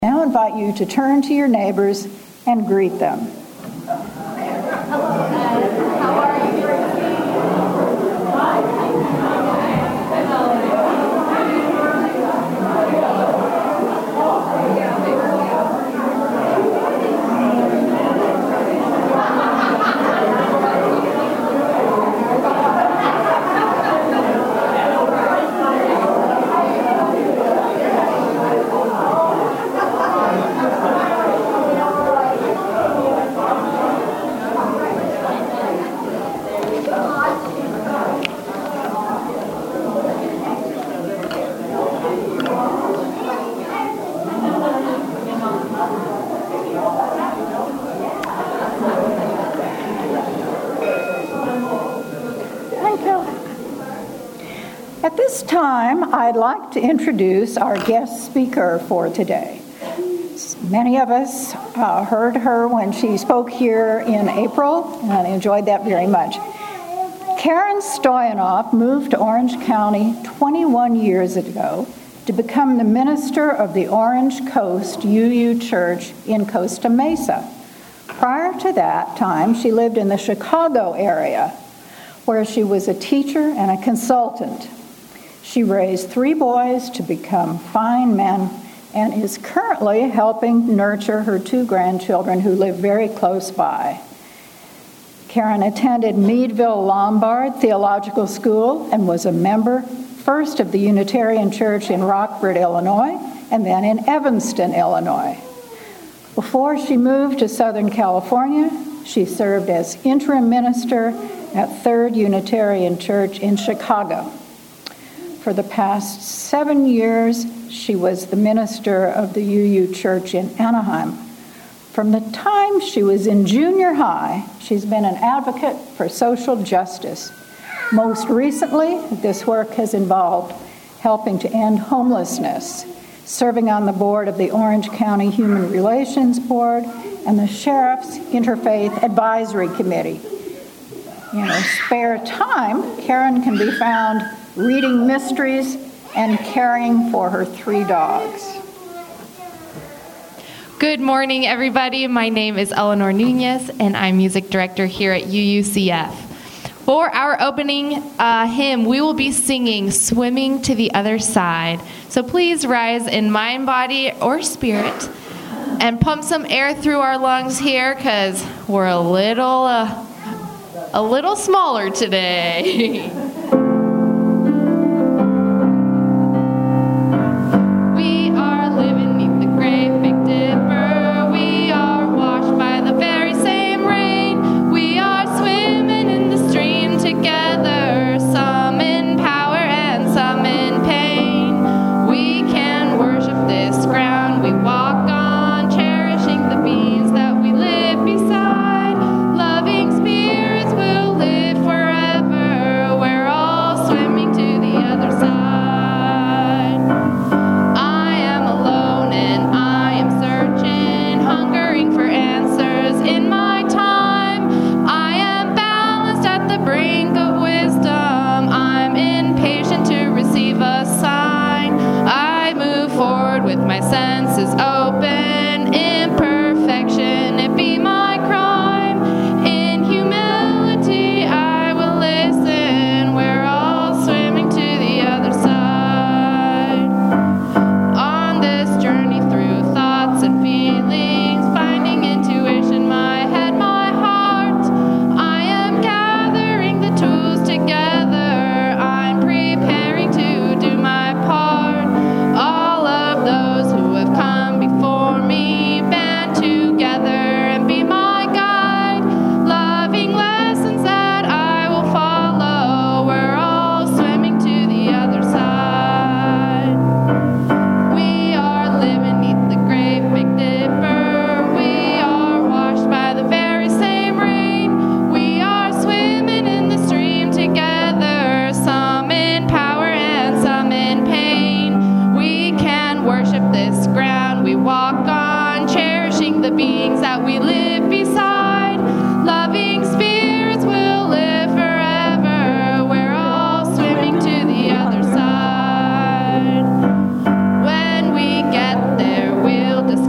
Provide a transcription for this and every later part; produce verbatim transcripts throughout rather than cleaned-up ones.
Now invite you to turn to your neighbors and greet them. Hello, Ed. How are you? At this time, I'd like to introduce our guest speaker for today. Many of us uh, heard her when she spoke here in April, and I enjoyed that very much. Karen Stoyanov moved to Orange County twenty-one years ago to become the minister of the Orange Coast U U Church in Costa Mesa. Prior to that time, she lived in the Chicago area, where she was a teacher and a consultant. She raised three boys to become fine men and is currently helping nurture her two grandchildren who live very close by. Karen attended Meadville Lombard Theological School and was a member first of the Unitarian Church in Rockford, Illinois, and then in Evanston, Illinois. Before she moved to Southern California, she served as interim minister at Third Unitarian Church in Chicago. For the past seven years, she was the minister of the U U Church in Anaheim. From the time she was in junior high, she's been an advocate for social justice. Most recently, this work has involved helping to end homelessness, serving on the board of the Orange County Human Relations Board and the Sheriff's Interfaith Advisory Committee. In her spare time, Karen can be found reading mysteries and caring for her three dogs. Good morning, everybody. My name is Eleanor Nunez, and I'm music director here at U U C F. For our opening uh, hymn, we will be singing Swimming to the Other Side. So please rise in mind, body, or spirit and pump some air through our lungs here because we're a little, uh, a little smaller today. We'll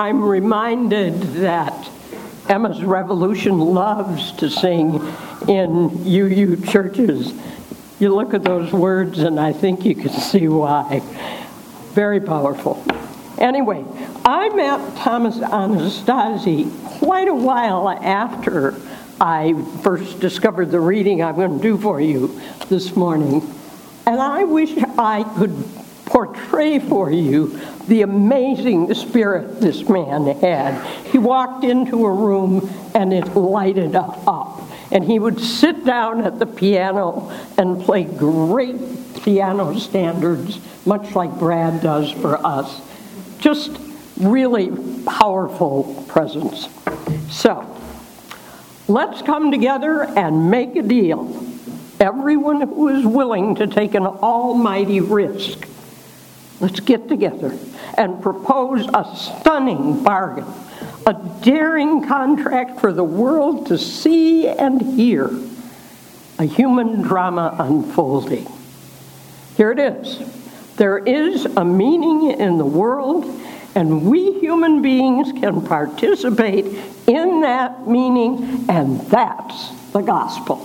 I'm reminded that Emma's Revolution loves to sing in U U churches. You look at those words and I think you can see why. Very powerful. Anyway, I met Thomas Anastasi quite a while after I first discovered the reading I'm going to do for you this morning. And I wish I could portray for you the amazing spirit this man had. He walked into a room and it lighted up. And he would sit down at the piano and play great piano standards, much like Brad does for us. Just really powerful presence. So, let's come together and make a deal. Everyone who is willing to take an almighty risk, let's get together and propose a stunning bargain, a daring contract for the world to see and hear, a human drama unfolding. Here it is. There is a meaning in the world, and we human beings can participate in that meaning, and that's the gospel.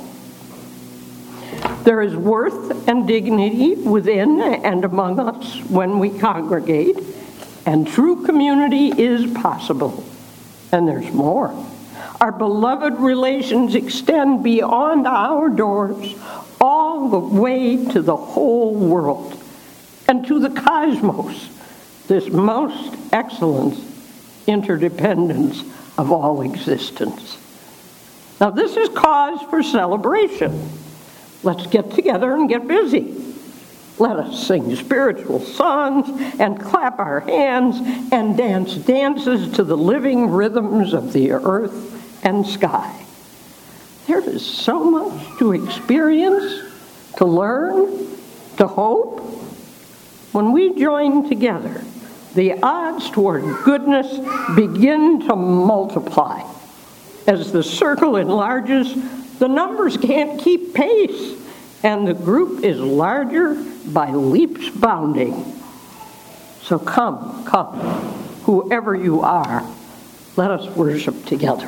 There is worth and dignity within and among us when we congregate, and true community is possible. And there's more. Our beloved relations extend beyond our doors, all the way to the whole world, and to the cosmos, this most excellent interdependence of all existence. Now, this is cause for celebration. Let's get together and get busy. Let us sing spiritual songs and clap our hands and dance dances to the living rhythms of the earth and sky. There is so much to experience, to learn, to hope. When we join together, the odds toward goodness begin to multiply. As the circle enlarges, the numbers can't keep pace, and the group is larger by leaps bounding. So come, come, whoever you are, let us worship together.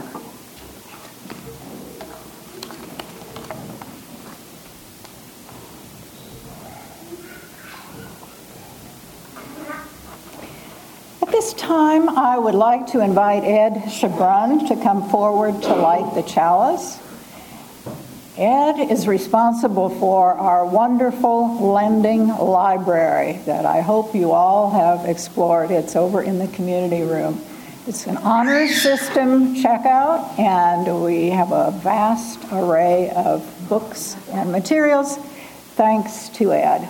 At this time, I would like to invite Ed Chabrun to come forward to light the chalice. Ed is responsible for our wonderful lending library that I hope you all have explored. It's over in the community room. It's an honors system checkout, and we have a vast array of books and materials, thanks to Ed.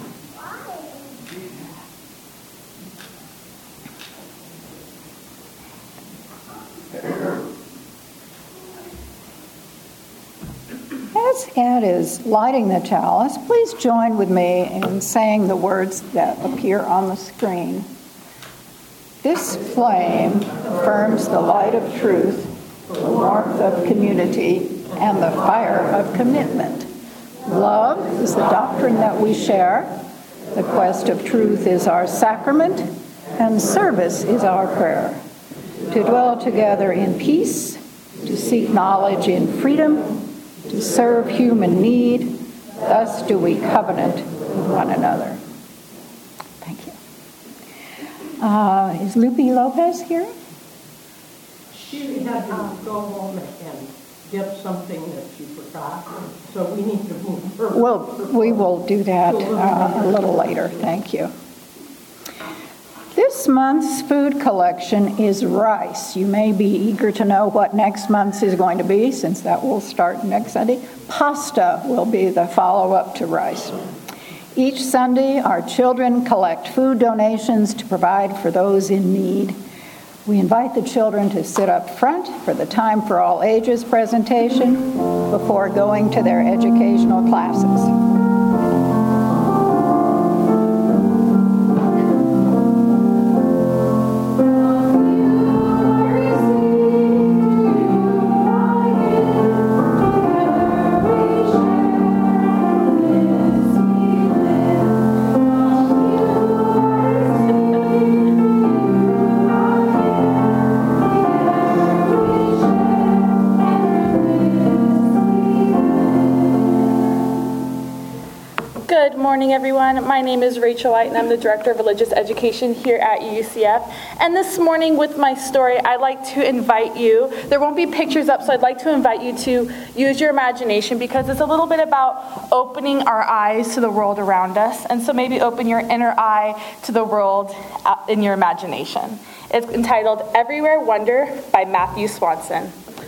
As Ed is lighting the chalice, please join with me in saying the words that appear on the screen. This flame affirms the light of truth, the warmth of community, and the fire of commitment. Love is the doctrine that we share. The quest of truth is our sacrament, and service is our prayer. To dwell together in peace, to seek knowledge in freedom, to serve human need, thus do we covenant with one another. Thank you. Uh, is Lupe Lopez here? She had to go home and get something that she forgot, so we need to move her. Well, we will do that uh, a little later. Thank you. This month's food collection is rice. You may be eager to know what next month's is going to be, since that will start next Sunday. Pasta will be the follow-up to rice. Each Sunday, our children collect food donations to provide for those in need. We invite the children to sit up front for the Time for All Ages presentation before going to their educational classes. morning, everyone. My name is Rachel White, and I'm the Director of Religious Education here at U U C F. And this morning, with my story, I'd like to invite you, there won't be pictures up, so I'd like to invite you to use your imagination, because it's a little bit about opening our eyes to the world around us. And so maybe open your inner eye to the world in your imagination. It's entitled Everywhere Wonder by Matthew Swanson.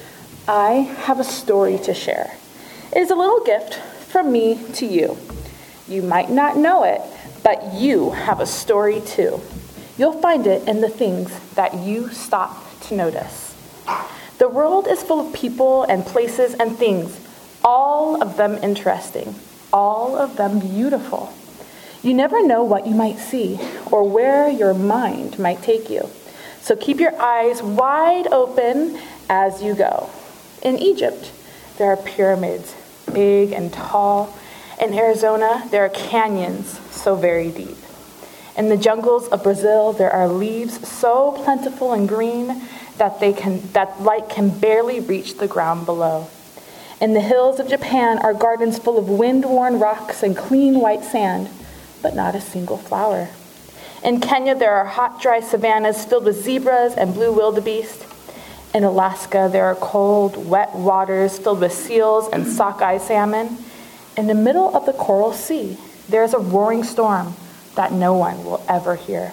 I have a story to share. It is a little gift from me to you. You might not know it, but you have a story too. You'll find it in the things that you stop to notice. The world is full of people and places and things, all of them interesting, all of them beautiful. You never know what you might see or where your mind might take you. So keep your eyes wide open as you go. In Egypt, there are pyramids, big and tall. In Arizona, there are canyons so very deep. In the jungles of Brazil, there are leaves so plentiful and green that they can that light can barely reach the ground below. In the hills of Japan are gardens full of wind-worn rocks and clean white sand, but not a single flower. In Kenya, there are hot, dry savannas filled with zebras and blue wildebeest. In Alaska, there are cold, wet waters filled with seals and sockeye salmon. In the middle of the Coral Sea, there is a roaring storm that no one will ever hear.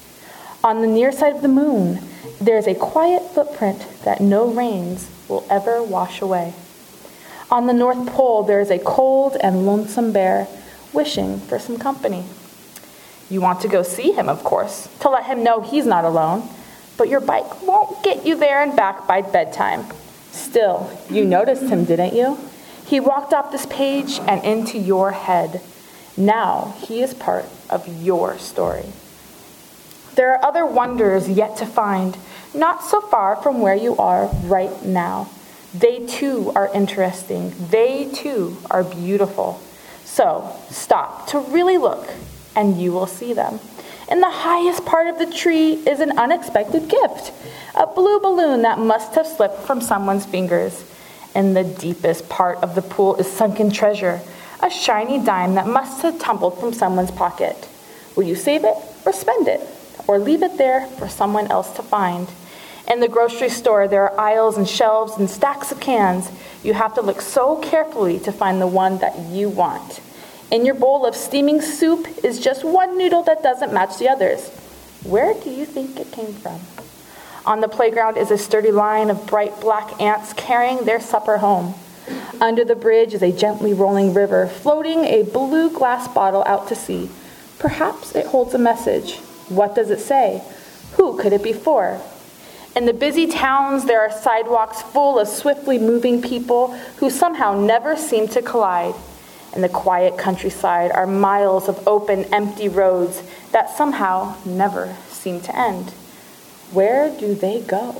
On the near side of the moon, there is a quiet footprint that no rains will ever wash away. On the North Pole, there is a cold and lonesome bear wishing for some company. You want to go see him, of course, to let him know he's not alone. But your bike won't get you there and back by bedtime. Still, you noticed him, didn't you? He walked off this page and into your head. Now he is part of your story. There are other wonders yet to find, not so far from where you are right now. They too are interesting. They too are beautiful. So stop to really look, and you will see them. In the highest part of the tree is an unexpected gift, a blue balloon that must have slipped from someone's fingers. In the deepest part of the pool is sunken treasure, a shiny dime that must have tumbled from someone's pocket. Will you save it or spend it, or leave it there for someone else to find? In the grocery store, there are aisles and shelves and stacks of cans. You have to look so carefully to find the one that you want. In your bowl of steaming soup is just one noodle that doesn't match the others. Where do you think it came from? On the playground is a sturdy line of bright black ants carrying their supper home. Under the bridge is a gently rolling river, floating a blue glass bottle out to sea. Perhaps it holds a message. What does it say? Who could it be for? In the busy towns, there are sidewalks full of swiftly moving people who somehow never seem to collide. In the quiet countryside are miles of open, empty roads that somehow never seem to end. Where do they go?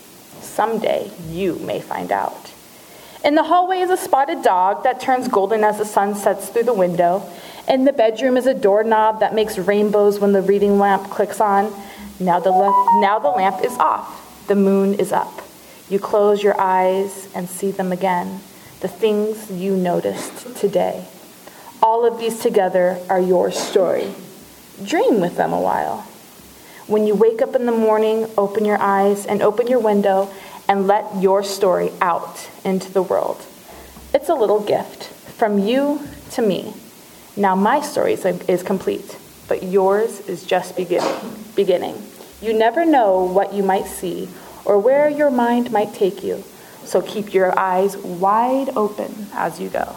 Someday you may find out. In the hallway is a spotted dog that turns golden as the sun sets through the window. In the bedroom is a doorknob that makes rainbows when the reading lamp clicks on. Now the, la- now the lamp is off. The moon is up. You close your eyes and see them again. The things you noticed today. All of these together are your story. Dream with them a while. When you wake up in the morning, open your eyes and open your window and let your story out into the world. It's a little gift from you to me. Now my story is complete, but yours is just beginning. You never know what you might see or where your mind might take you. So keep your eyes wide open as you go.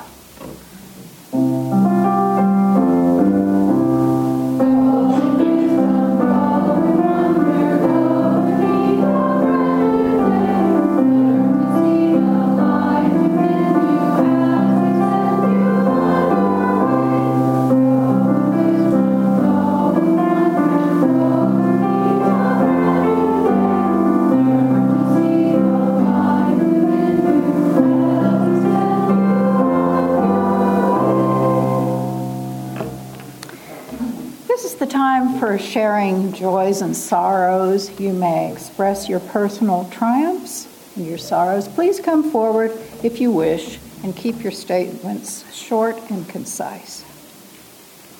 For sharing joys and sorrows. You may express your personal triumphs and your sorrows. Please come forward if you wish and keep your statements short and concise.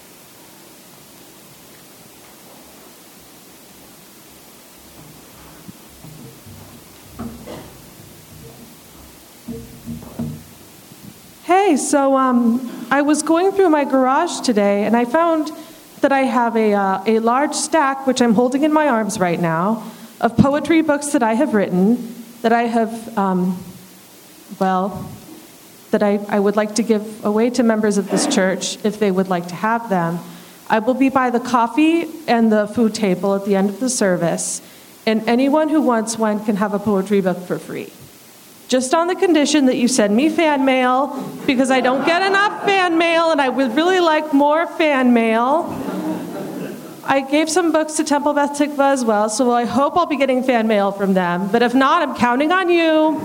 Okay, so um, I was going through my garage today, and I found that I have a, uh, a large stack, which I'm holding in my arms right now, of poetry books that I have written, that I have, um, well, that I, I would like to give away to members of this church if they would like to have them. I will be by the coffee and the food table at the end of the service, and anyone who wants one can have a poetry book for free. Just on the condition that you send me fan mail, because I don't get enough fan mail, and I would really like more fan mail. I gave some books to Temple Beth Tikva as well, so I hope I'll be getting fan mail from them. But if not, I'm counting on you.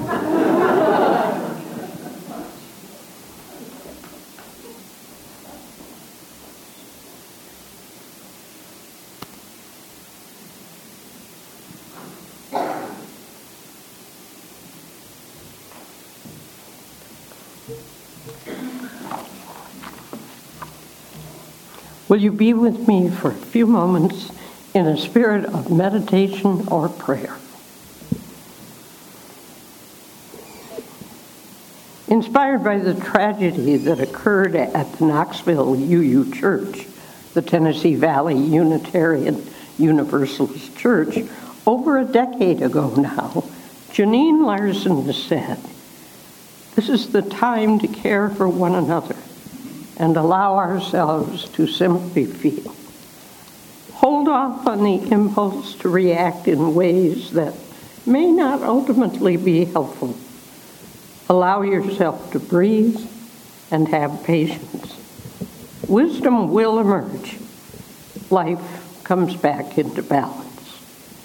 Will you be with me for a few moments in a spirit of meditation or prayer? Inspired by the tragedy that occurred at the Knoxville U U Church, the Tennessee Valley Unitarian Universalist Church, over a decade ago now, Janine Larson said, "This is the time to care for one another and allow ourselves to simply feel. Hold off on the impulse to react in ways that may not ultimately be helpful. Allow yourself to breathe and have patience. Wisdom will emerge. Life comes back into balance."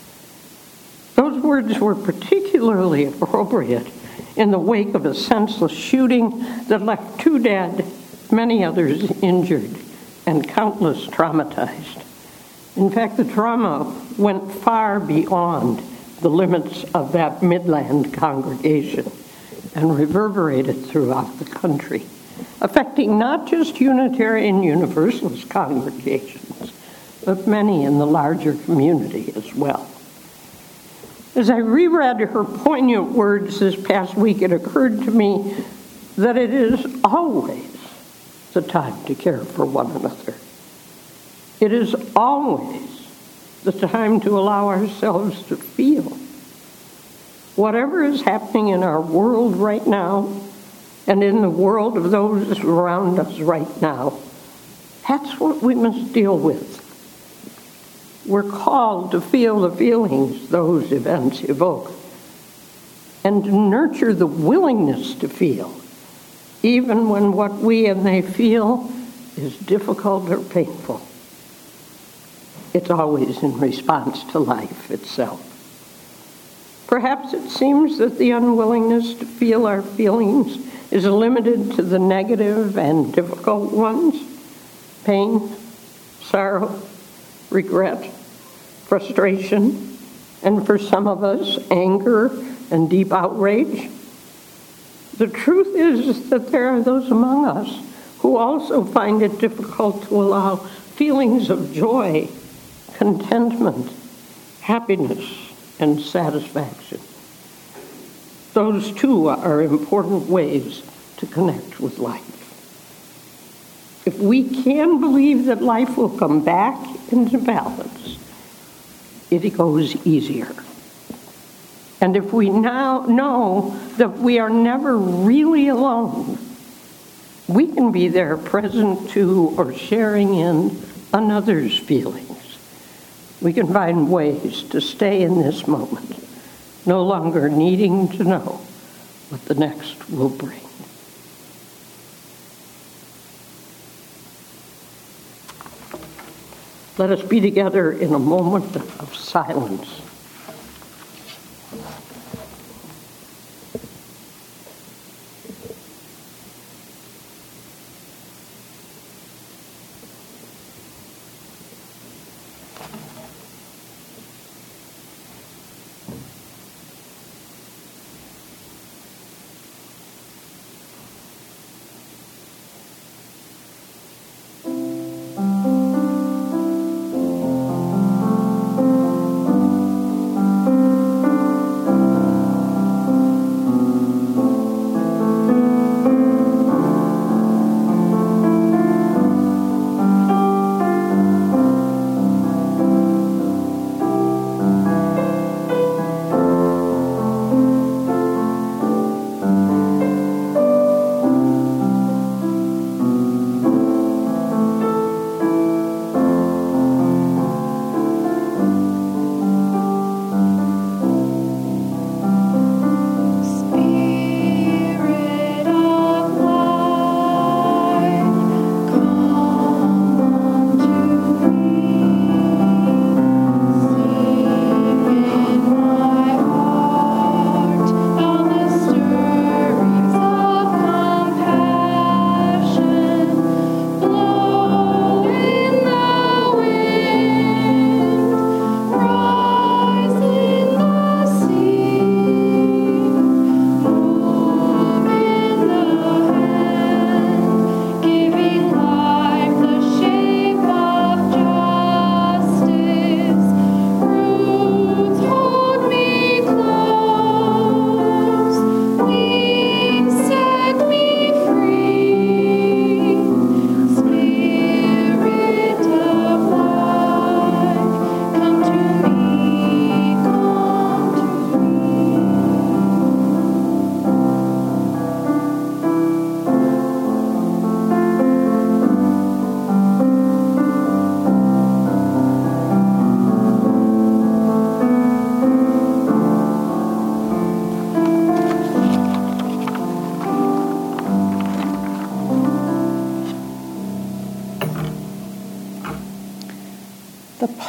Those words were particularly appropriate in the wake of a senseless shooting that left two dead, many others injured, and countless traumatized. In fact, the trauma went far beyond the limits of that Midland congregation and reverberated throughout the country, affecting not just Unitarian Universalist congregations, but many in the larger community as well. As I reread her poignant words this past week, it occurred to me that it is always the time to care for one another. It is always the time to allow ourselves to feel. Whatever is happening in our world right now, and in the world of those around us right now, that's what we must deal with. We're called to feel the feelings those events evoke, and to nurture the willingness to feel, even when what we and they feel is difficult or painful. It's always in response to life itself. Perhaps it seems that the unwillingness to feel our feelings is limited to the negative and difficult ones: pain, sorrow, regret, frustration, and for some of us, anger and deep outrage. The truth is that there are those among us who also find it difficult to allow feelings of joy, contentment, happiness, and satisfaction. Those, too, are important ways to connect with life. If we can believe that life will come back into balance, it goes easier. And if we now know that we are never really alone, we can be there present to or sharing in another's feelings. We can find ways to stay in this moment, no longer needing to know what the next will bring. Let us be together in a moment of silence.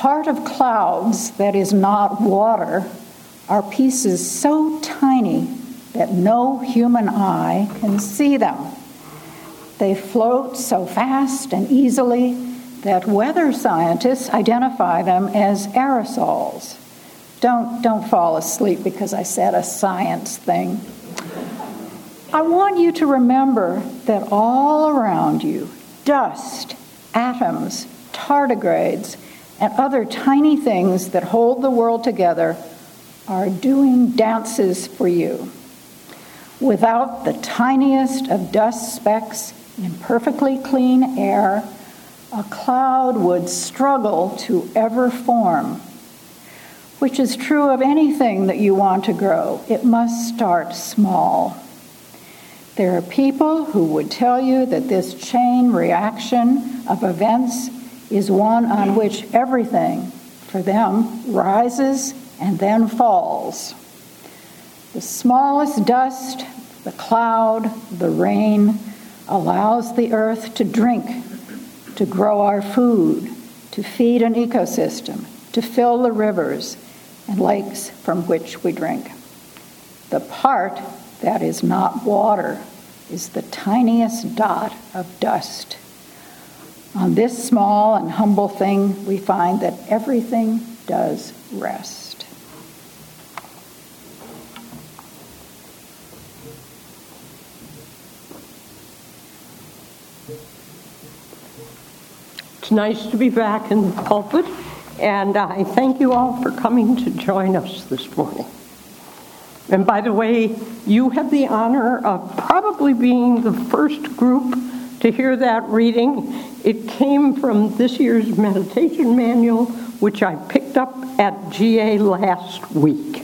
part of clouds that is not water are pieces so tiny that no human eye can see them. They float so fast and easily that weather scientists identify them as aerosols. Don't, don't fall asleep because I said a science thing. I want you to remember that all around you, dust, atoms, tardigrades, and other tiny things that hold the world together are doing dances for you. Without the tiniest of dust specks in perfectly clean air, a cloud would struggle to ever form, which is true of anything that you want to grow. It must start small. There are people who would tell you that this chain reaction of events is one on which everything, for them, rises and then falls. The smallest dust, the cloud, the rain, allows the earth to drink, to grow our food, to feed an ecosystem, to fill the rivers and lakes from which we drink. The part that is not water is the tiniest dot of dust. On this small and humble thing, we find that everything does rest. It's nice to be back in the pulpit, and I thank you all for coming to join us this morning. And by the way, you have the honor of probably being the first group to hear that reading. It came from this year's meditation manual, which I picked up at G A last week.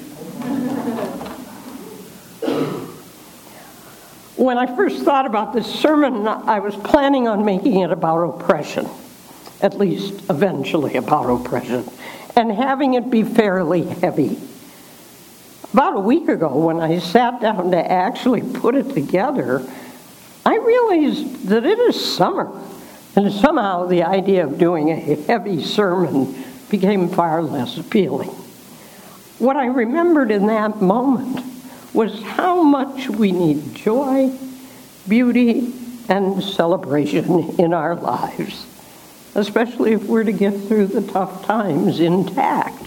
When I first thought about this sermon, I was planning on making it about oppression, at least eventually about oppression, and having it be fairly heavy. About a week ago, when I sat down to actually put it together, I realized that it is summer, and somehow the idea of doing a heavy sermon became far less appealing. What I remembered in that moment was how much we need joy, beauty, and celebration in our lives, especially if we're to get through the tough times intact.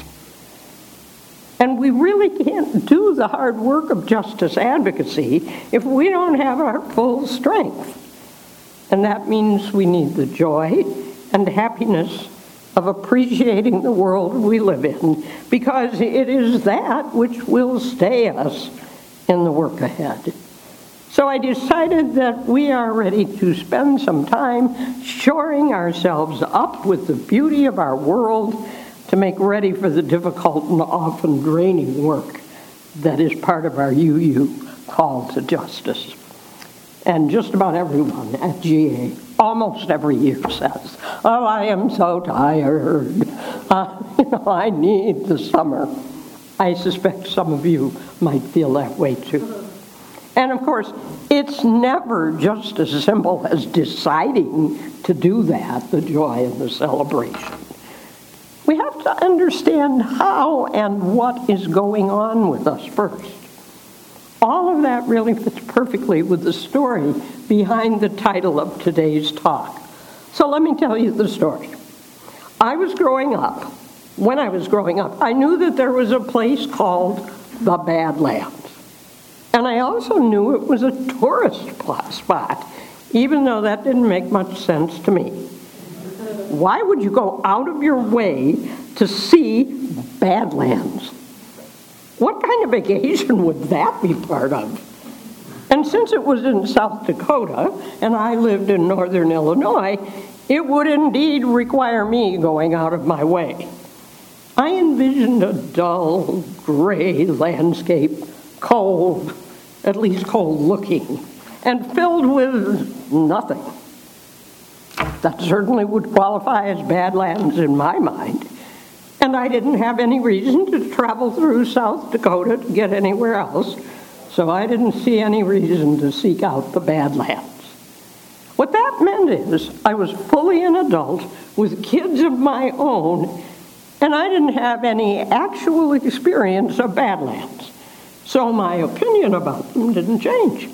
And we really can't do the hard work of justice advocacy if we don't have our full strength. And that means we need the joy and happiness of appreciating the world we live in, because it is that which will stay us in the work ahead. So I decided that we are ready to spend some time shoring ourselves up with the beauty of our world to make ready for the difficult and often draining work that is part of our U U call to justice. And just about everyone at G A, almost every year, says, "Oh, I am so tired. Uh, you know, I need the summer." I suspect some of you might feel that way too. And of course, it's never just as simple as deciding to do that, the joy and the celebration. We have to understand how and what is going on with us first. All of that really fits perfectly with the story behind the title of today's talk. So let me tell you the story. I was growing up. When I was growing up, I knew that there was a place called the Badlands. And I also knew it was a tourist spot, even though that didn't make much sense to me. Why would you go out of your way to see Badlands? What kind of vacation would that be part of? And since it was in South Dakota, and I lived in northern Illinois, it would indeed require me going out of my way. I envisioned a dull, gray landscape, cold, at least cold-looking, and filled with nothing. That certainly would qualify as Badlands in my mind. And I didn't have any reason to travel through South Dakota to get anywhere else, so I didn't see any reason to seek out the Badlands. What that meant is I was fully an adult with kids of my own, And I didn't have any actual experience of Badlands, so my opinion about them didn't change.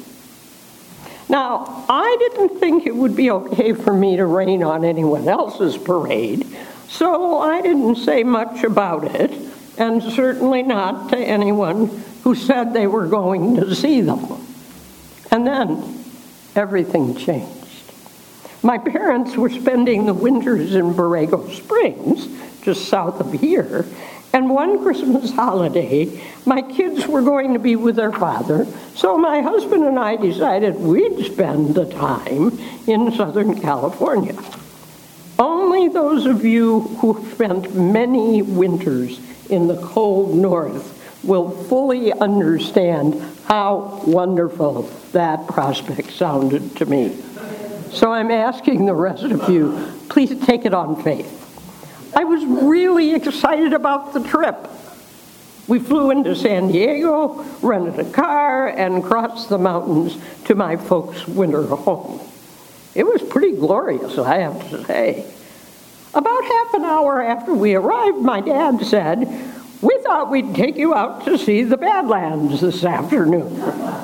Now, I didn't think it would be okay for me to rain on anyone else's parade, so I didn't say much about it, and certainly not to anyone who said they were going to see them. And then everything changed. My parents were spending the winters in Borrego Springs, just south of here, and one Christmas holiday, my kids were going to be with their father, so my husband and I decided we'd spend the time in Southern California. Only those of you who spent many winters in the cold north will fully understand how wonderful that prospect sounded to me. So I'm asking the rest of you, please take it on faith. I was really excited about the trip. We flew into San Diego, rented a car, and crossed the mountains to my folks' winter home. It was pretty glorious, I have to say. About half an hour after we arrived, my dad said, "We thought we'd take you out to see the Badlands this afternoon."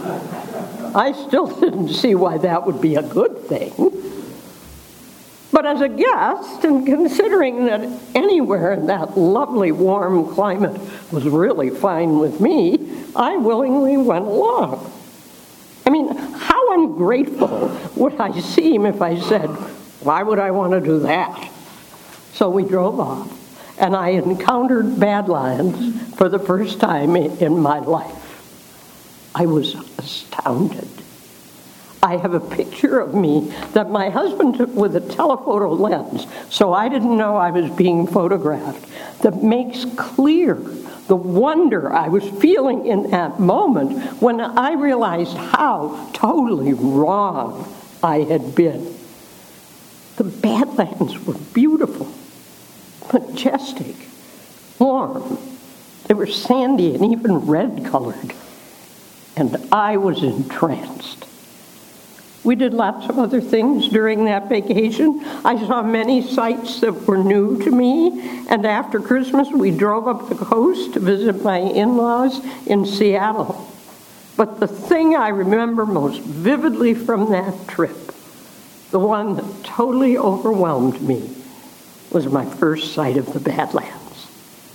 I still didn't see why that would be a good thing. But as a guest, and considering that anywhere in that lovely warm climate was really fine with me, I willingly went along. I mean, how ungrateful would I seem if I said, why would I want to do that? So we drove off, and I encountered Badlands for the first time in my life. I was astounded. I have a picture of me that my husband took with a telephoto lens, so I didn't know I was being photographed, that makes clear the wonder I was feeling in that moment when I realized how totally wrong I had been. The Badlands were beautiful, majestic, warm. They were sandy and even red-colored, and I was entranced. We did lots of other things during that vacation. I saw many sights that were new to me, and after Christmas we drove up the coast to visit my in-laws in Seattle. But the thing I remember most vividly from that trip, the one that totally overwhelmed me, was my first sight of the Badlands.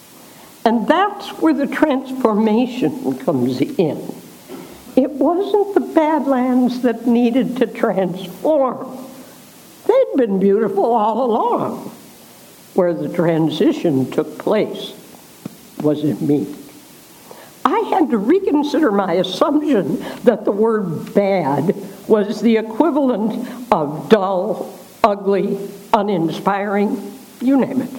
And that's where the transformation comes in. It wasn't the Badlands that needed to transform. They'd been beautiful all along. Where the transition took place was in me. I had to reconsider my assumption that the word bad was the equivalent of dull, ugly, uninspiring, you name it.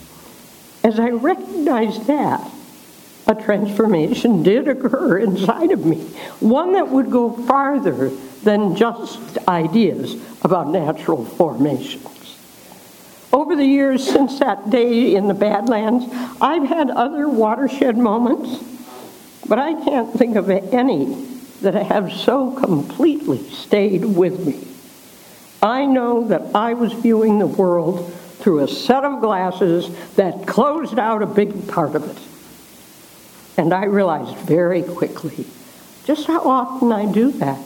As I recognized that, a transformation did occur inside of me, one that would go farther than just ideas about natural formations. Over the years since that day in the Badlands, I've had other watershed moments, but I can't think of any that have so completely stayed with me. I know that I was viewing the world through a set of glasses that closed out a big part of it. And I realized very quickly just how often I do that,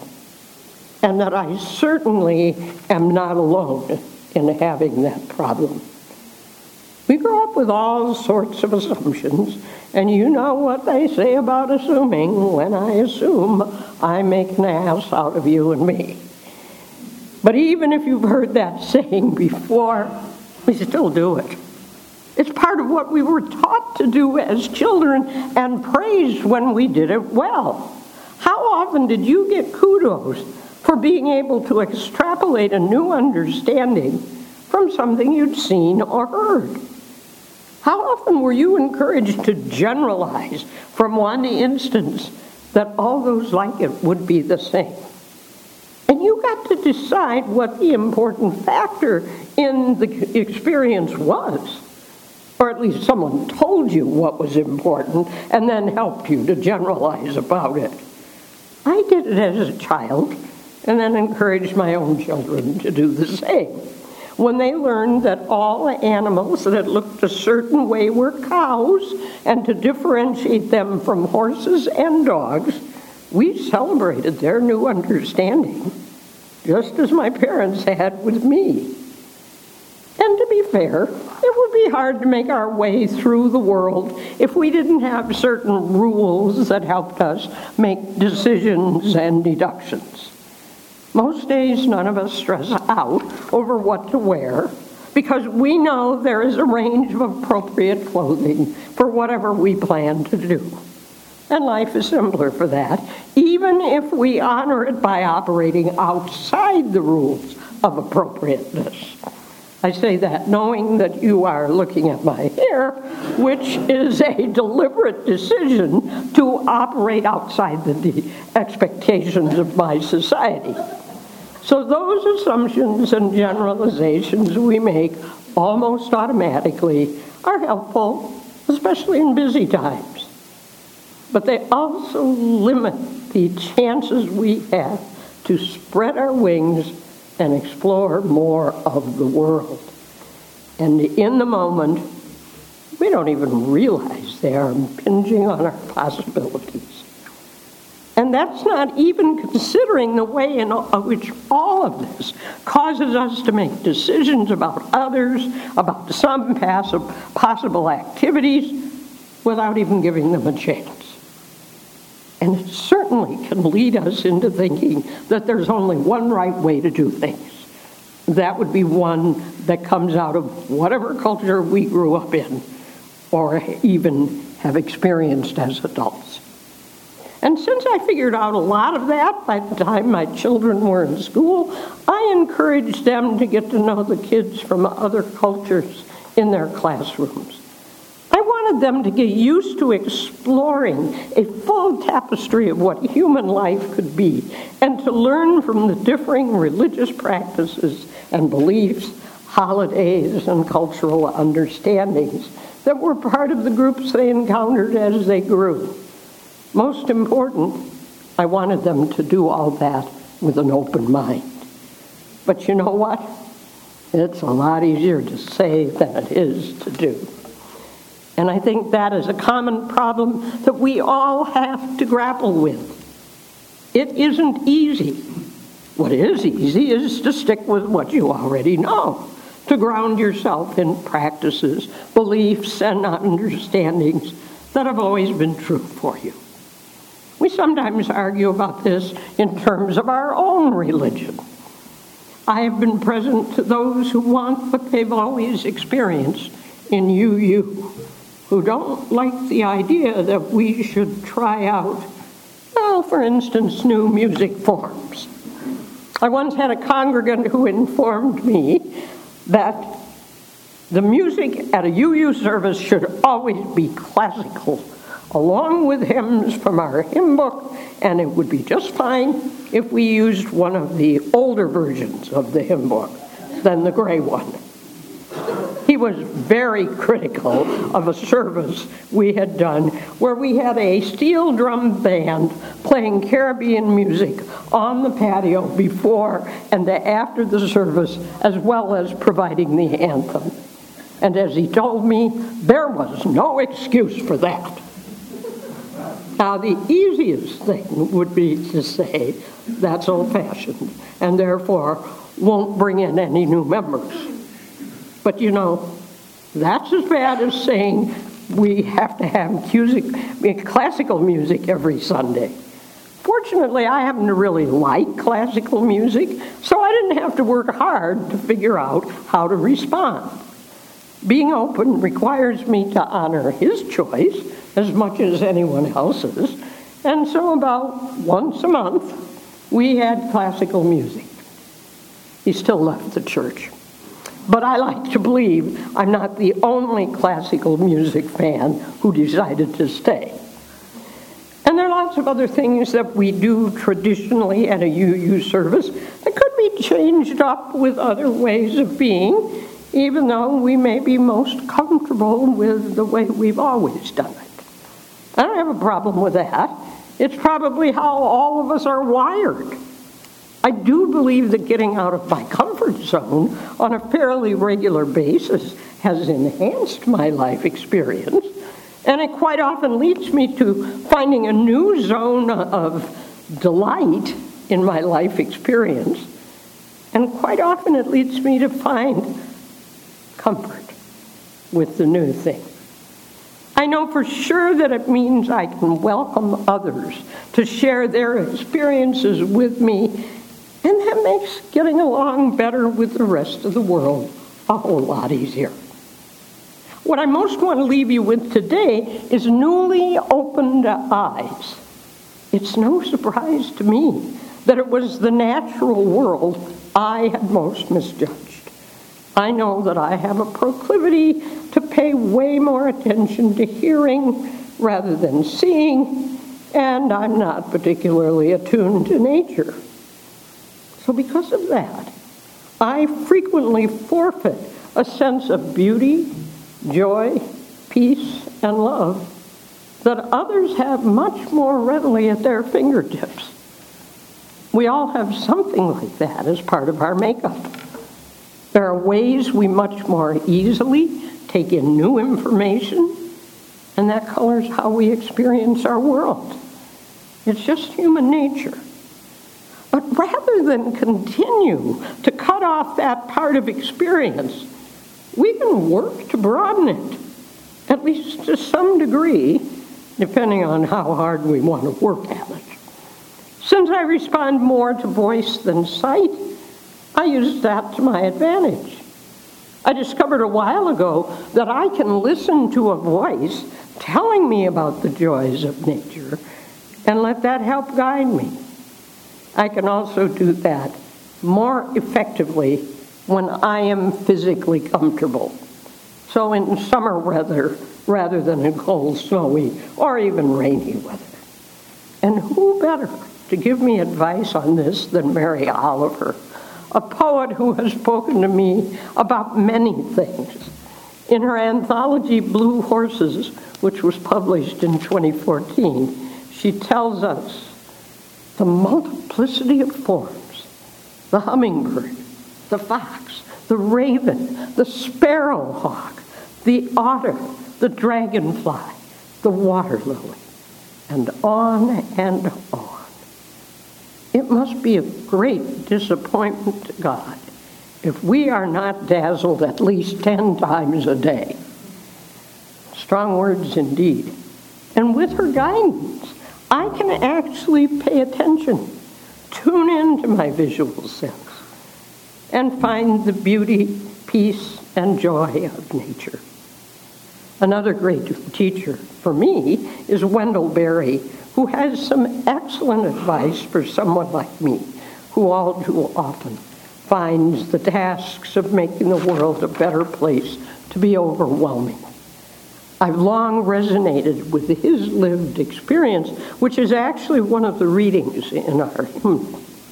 and that I certainly am not alone in having that problem. We grow up with all sorts of assumptions, and you know what they say about assuming. When I assume, I make an ass out of you and me. But even if you've heard that saying before, we still do it. It's part of what we were taught to do as children and praised when we did it well. How often did you get kudos for being able to extrapolate a new understanding from something you'd seen or heard? How often were you encouraged to generalize from one instance that all those like it would be the same? And you got to decide what the important factor in the experience was. Or at least someone told you what was important and then helped you to generalize about it. I did it as a child and then encouraged my own children to do the same. when they learned that all animals that looked a certain way were cows, and to differentiate them from horses and dogs, we celebrated their new understanding, just as my parents had with me. And to be fair, it would be hard to make our way through the world if we didn't have certain rules that helped us make decisions and deductions. Most days, none of us stress out over what to wear because we know there is a range of appropriate clothing for whatever we plan to do. And life is simpler for that, even if we honor it by operating outside the rules of appropriateness. I say that knowing that you are looking at my hair, which is a deliberate decision to operate outside the de- expectations of my society. So those assumptions and generalizations we make almost automatically are helpful, especially in busy times. But they also limit the chances we have to spread our wings and explore more of the world. And in the moment, we don't even realize they are impinging on our possibilities. And that's not even considering the way in which all of this causes us to make decisions about others, about some possible activities, without even giving them a chance. And it certainly can lead us into thinking that there's only one right way to do things. That would be one that comes out of whatever culture we grew up in or even have experienced as adults. And since I figured out a lot of that by the time my children were in school, I encouraged them to get to know the kids from other cultures in their classrooms. I wanted them to get used to exploring a full tapestry of what human life could be and to learn from the differing religious practices and beliefs, holidays, and cultural understandings that were part of the groups they encountered as they grew. Most important, I wanted them to do all that with an open mind. But you know what? It's a lot easier to say than it is to do. And I think that is a common problem that we all have to grapple with. It isn't easy. What is easy is to stick with what you already know, to ground yourself in practices, beliefs, and understandings that have always been true for you. We sometimes argue about this in terms of our own religion. I have been present to those who want what they've always experienced in U U, who don't like the idea that we should try out, well, for instance, new music forms. I once had a congregant who informed me that the music at a U U service should always be classical, along with hymns from our hymn book, and it would be just fine if we used one of the older versions of the hymn book than the gray one. He was very critical of a service we had done where we had a steel drum band playing Caribbean music on the patio before and after the service, as well as providing the anthem. And as he told me, there was no excuse for that. Now, the easiest thing would be to say that's old-fashioned and therefore won't bring in any new members. But, you know, that's as bad as saying we have to have music, classical music every Sunday. Fortunately, I happen to really like classical music, so I didn't have to work hard to figure out how to respond. Being open requires me to honor his choice as much as anyone else's, and so about once a month, we had classical music. He still left the church. But I like to believe I'm not the only classical music fan who decided to stay. And there are lots of other things that we do traditionally at a U U service that could be changed up with other ways of being, even though we may be most comfortable with the way we've always done it. I don't have a problem with that. It's probably how all of us are wired. I do believe that getting out of my comfort comfort zone on a fairly regular basis has enhanced my life experience, and it quite often leads me to finding a new zone of delight in my life experience, and quite often it leads me to find comfort with the new thing. I know for sure that it means I can welcome others to share their experiences with me, and that makes getting along better with the rest of the world a whole lot easier. What I most want to leave you with today is newly opened eyes. It's no surprise to me that it was the natural world I had most misjudged. I know that I have a proclivity to pay way more attention to hearing rather than seeing, and I'm not particularly attuned to nature. So because of that, I frequently forfeit a sense of beauty, joy, peace, and love that others have much more readily at their fingertips. We all have something like that as part of our makeup. There are ways we much more easily take in new information, and that colors how we experience our world. It's just human nature. But rather than continue to cut off that part of experience, we can work to broaden it, at least to some degree, depending on how hard we want to work at it. Since I respond more to voice than sight, I use that to my advantage. I discovered a while ago that I can listen to a voice telling me about the joys of nature and let that help guide me. I can also do that more effectively when I am physically comfortable. So in summer weather rather than in cold, snowy, or even rainy weather. And who better to give me advice on this than Mary Oliver, a poet who has spoken to me about many things. In her anthology, Blue Horses, which was published in twenty fourteen, she tells us the multiplicity of forms, the hummingbird, the fox, the raven, the sparrowhawk, the otter, the dragonfly, the water lily, and on and on. It must be a great disappointment to God if we are not dazzled at least ten times a day. Strong words indeed. And with her guidance, I can actually pay attention, tune into my visual sense, and find the beauty, peace, and joy of nature. Another great teacher for me is Wendell Berry, who has some excellent advice for someone like me, who all too often finds the tasks of making the world a better place to be overwhelming. I've long resonated with his lived experience, which is actually one of the readings in our hymn.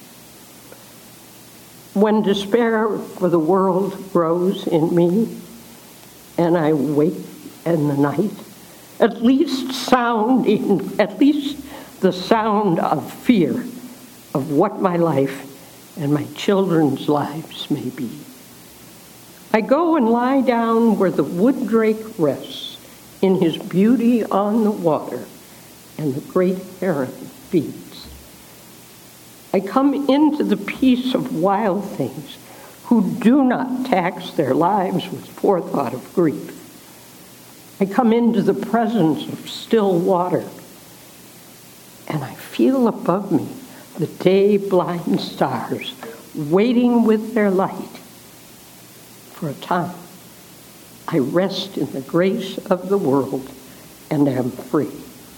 When despair for the world grows in me, and I wake in the night, at least sound in, at least the sound of fear of what my life and my children's lives may be. I go and lie down where the wood drake rests in his beauty on the water, and the great heron feeds. I come into the peace of wild things who do not tax their lives with forethought of grief. I come into the presence of still water, and I feel above me the day-blind stars waiting with their light. For a time, I rest in the grace of the world and am free.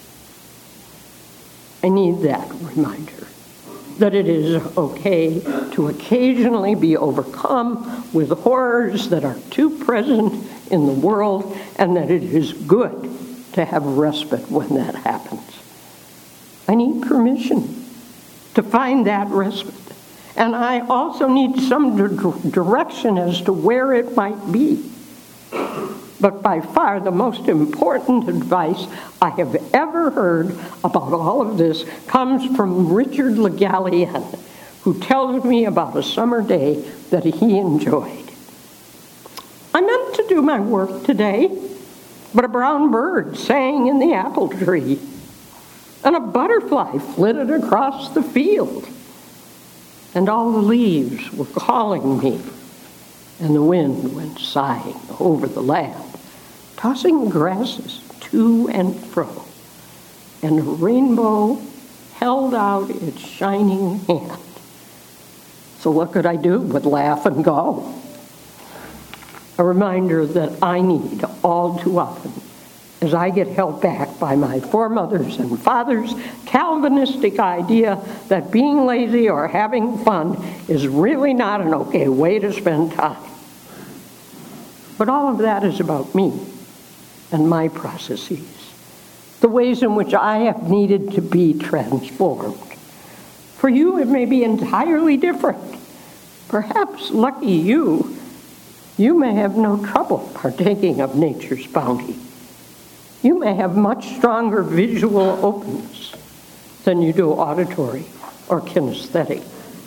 I need that reminder that it is okay to occasionally be overcome with horrors that are too present in the world, and that it is good to have respite when that happens. I need permission to find that respite, and I also need some d- direction as to where it might be. But by far the most important advice I have ever heard about all of this comes from Richard Le Gallienne, who tells me about a summer day that he enjoyed. I meant to do my work today, but a brown bird sang in the apple tree, and a butterfly flitted across the field, and all the leaves were calling me, and the wind went sighing over the land, tossing grasses to and fro, and the rainbow held out its shining hand. So what could I do but laugh and go? A reminder that I need all too often as I get held back by my foremothers and fathers' Calvinistic idea that being lazy or having fun is really not an okay way to spend time. But all of that is about me and my processes, the ways in which I have needed to be transformed. For you, it may be entirely different. Perhaps, lucky you, you may have no trouble partaking of nature's bounty. You may have much stronger visual openness than you do auditory or kinesthetic.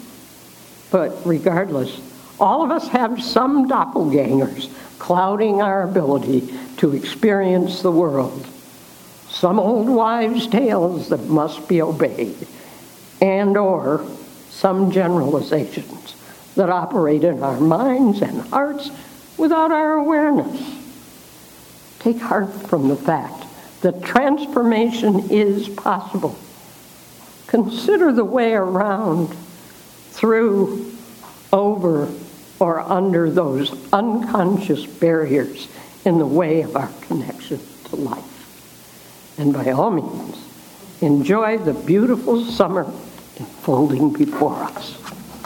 But regardless, all of us have some doppelgangers clouding our ability to experience the world. Some old wives' tales that must be obeyed, and or some generalizations that operate in our minds and hearts without our awareness. Take heart from the fact that transformation is possible. Consider the way around, through, over, or under those unconscious barriers in the way of our connection to life. And by all means, enjoy the beautiful summer unfolding before us.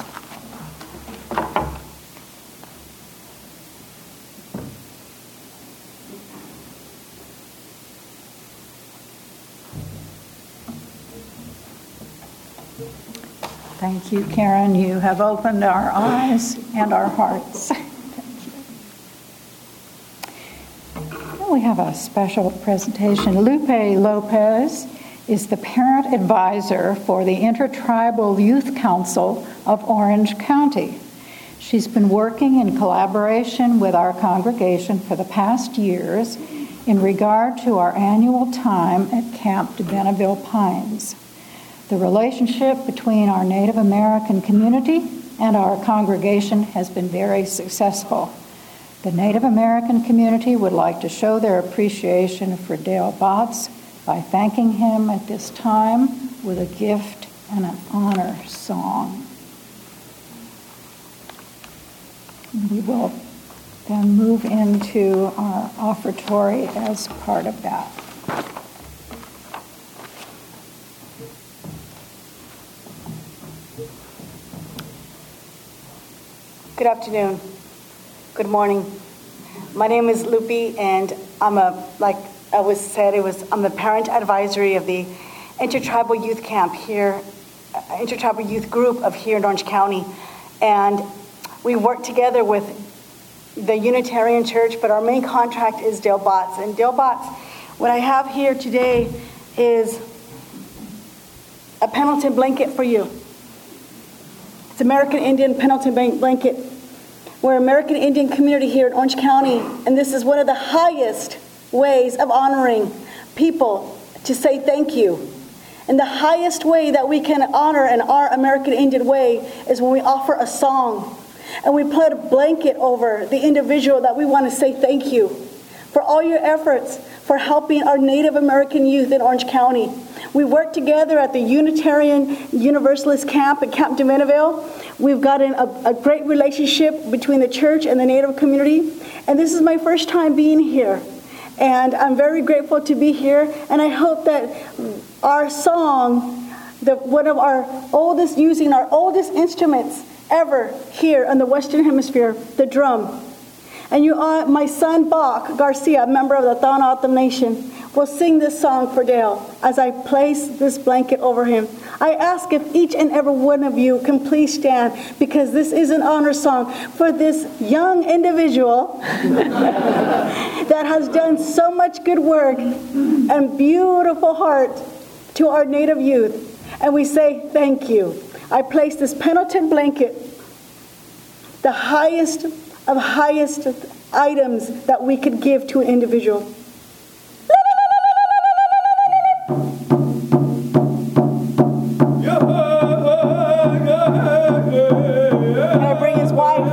Thank you, Karen. You have opened our eyes and our hearts. Now we have a special presentation. Lupe Lopez is the parent advisor for the Intertribal Youth Council of Orange County. She's been working in collaboration with our congregation for the past years in regard to our annual time at Camp de Benneville Pines. The relationship between our Native American community and our congregation has been very successful. The Native American community would like to show their appreciation for Dale Botts by thanking him at this time with a gift and an honor song. We will then move into our offertory as part of that. Good afternoon. Good morning. My name is Lupe, and I'm a, like I was said, it was I'm the parent advisory of the Intertribal Youth Camp here, uh, Intertribal Youth Group of here in Orange County, and we work together with the Unitarian Church, but our main contract is Dale Botts. And Dale Botts, what I have here today is a Pendleton blanket for you. It's American Indian Pendleton blanket. We're American Indian community here in Orange County, and this is one of the highest ways of honoring people to say thank you. And the highest way that we can honor in our American Indian way is when we offer a song and we put a blanket over the individual that we want to say thank you for all your efforts for helping our Native American youth in Orange County. We work together at the Unitarian Universalist Camp at Camp de Benneville. We've got an, a, a great relationship between the church and the Native community. And this is my first time being here. And I'm very grateful to be here. And I hope that our song, the, one of our oldest, using our oldest instruments ever here in the Western Hemisphere, the drum. And you are, my son Bach Garcia, a member of the Tohono Nation, will sing this song for Dale as I place this blanket over him. I ask if each and every one of you can please stand, because this is an honor song for this young individual that has done so much good work and beautiful heart to our Native youth. And we say thank you. I place this Pendleton blanket, the highest of highest items that we could give to an individual. Can I bring his wife?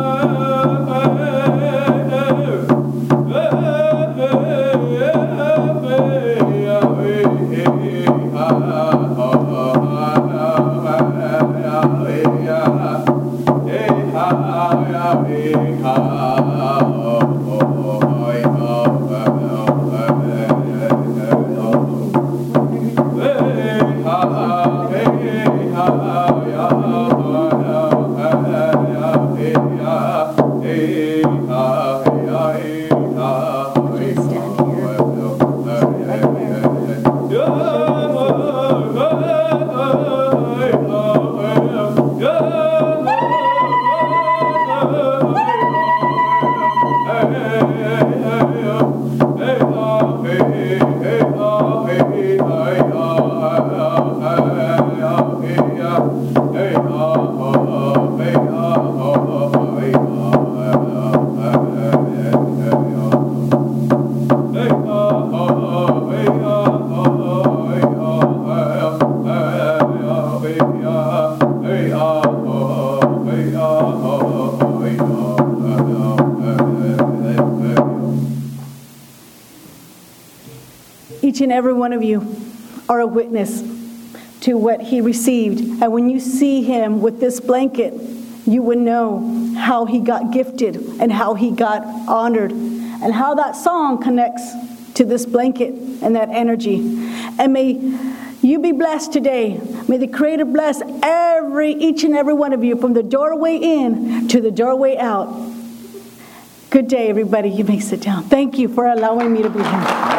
Each and every one of you are a witness to what he received. And when you see him with this blanket, you would know how he got gifted and how he got honored and how that song connects to this blanket and that energy. And may you be blessed today. May the Creator bless every, each and every one of you from the doorway in to the doorway out. Good day, everybody. You may sit down. Thank you for allowing me to be here.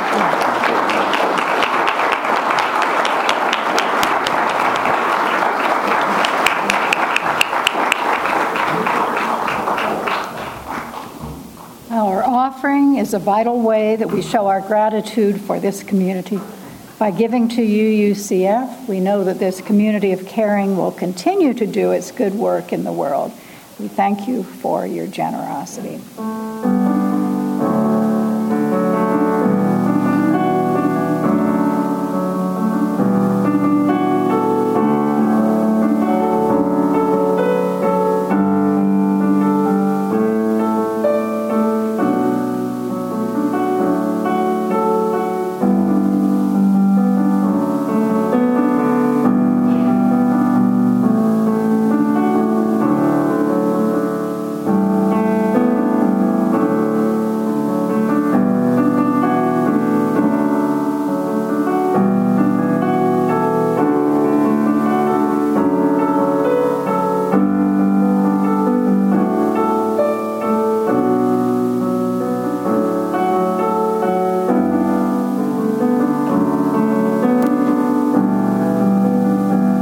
Our offering is a vital way that we show our gratitude for this community. By giving to U U C F, we know that this community of caring will continue to do its good work in the world. We thank you for your generosity.